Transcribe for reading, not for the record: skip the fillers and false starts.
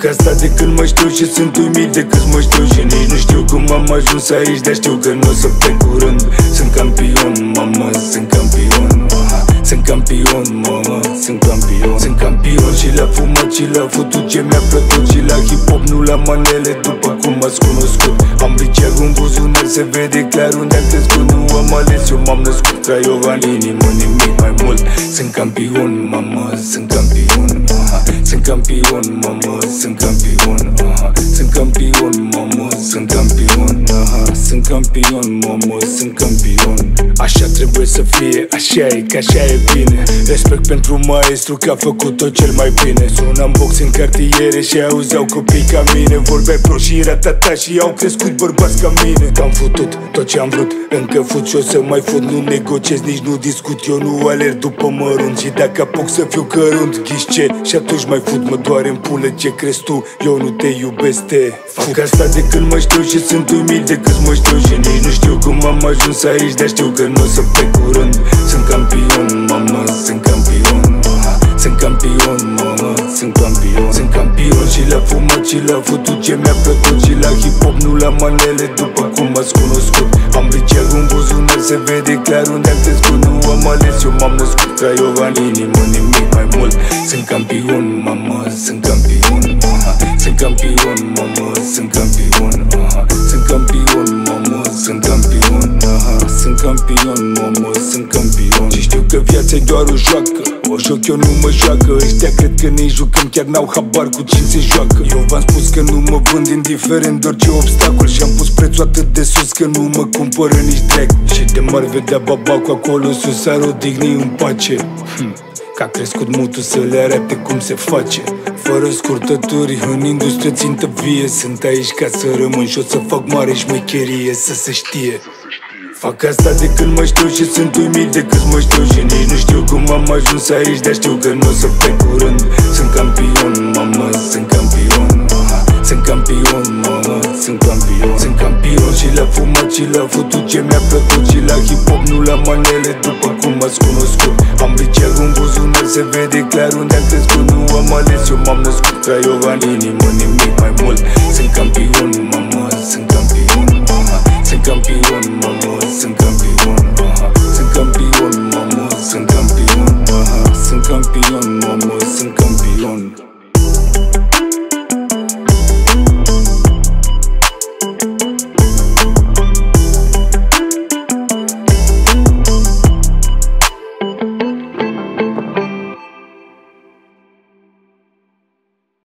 asta de când mă știu și sunt uimit de cât mă știu și nici nu știu cum am ajuns aici, dar știu că nu o să plec curând. Sunt campion, mamă, sunt campion. Sunt campion, mamă, sunt campion. Sunt campion și la fumat și la futut ce mi-a plăcut și la hip-hop, nu la manele, după cum m-ați cunoscut. Am briceag în buzunar, se vede clar unde am crescut. Nu am ales, eu m-am născut Craiova în inimă, nimic mai mult. Sunt campion, mamă, sunt campion. Sunt campion, mamă, sunt campion. Sunt campion, mamă, sunt campion. Sunt campion, mamă, sunt campion. Așa trebuie să fie, așa e, că așa e bine. Respect pentru maestru că a făcut tot cel mai bine. Sunam box în cartiere și auzeau copii ca mine. Vorbeai pro și ratata și au crescut bărbați ca mine. Că am futut tot ce am vrut, încă fut și o să mai fut. Nu negociez, nici nu discut, eu nu alerg după mărunt. Și dacă apuc să fiu cărunt, ghiși ce? Și atunci mai fut, mă doare în pulă ce crezi tu. Eu nu te iubesc, te fac asta de când mă știu și sunt uimit de cât mă știu și nici nu știu cum am ajuns aici, dar știu că nu o să plec curând. Sunt campion, mamă, sunt campion. Sunt campion, mamă, sunt campion. Sunt campion și la fumat și la futut ce mi-a plăcut și la hip-hop, nu la manele, după cum m-ați cunoscut. Am briceag în buzunar, se vede clar unde am crescut. Nu am ales, eu m-am născut Craiova în inimă, nimic mai mult. Sunt campion, mamă, sunt campion. Sunt campion, mamă, sunt campion. Sunt campion, mamă, sunt campion. Sunt campion, mamă, sunt campion. Și știu că viața-i doar o joacă, o joc eu, nu mă joacă. Ăștia cred că ne jucăm, chiar n-au habar cu cine se joacă. Eu v-am spus că nu mă vând indiferent de orice obstacol. Și-am pus prețul atât de sus că nu mă cumpără nici drag. Și de mari vedea babacul acolo sus, ar odihni în pace. Că a crescut mutul să le arate cum se face. Fără scurtături, în industrie țintă vie. Sunt aici ca să rămân și o să fac mare șmecherie, să se știe. Fac asta de când mă știu și sunt uimit de cât mă știu și nici nu știu cum am ajuns aici, dar știu că nu o să plec curând. Sunt campion, mamă, sunt campion. Sunt campion, mamă, sunt campion. Sunt campion și la fumat și la futut ce mi-a plăcut și la hip-hop, nu la manele, după cum m-ați cunoscut. Am briceag în buzunar, se vede clar unde am crescut. Nu am ales, eu m-am născut Craiova în inimă, nimic mai mult. Sunt campion, mamă,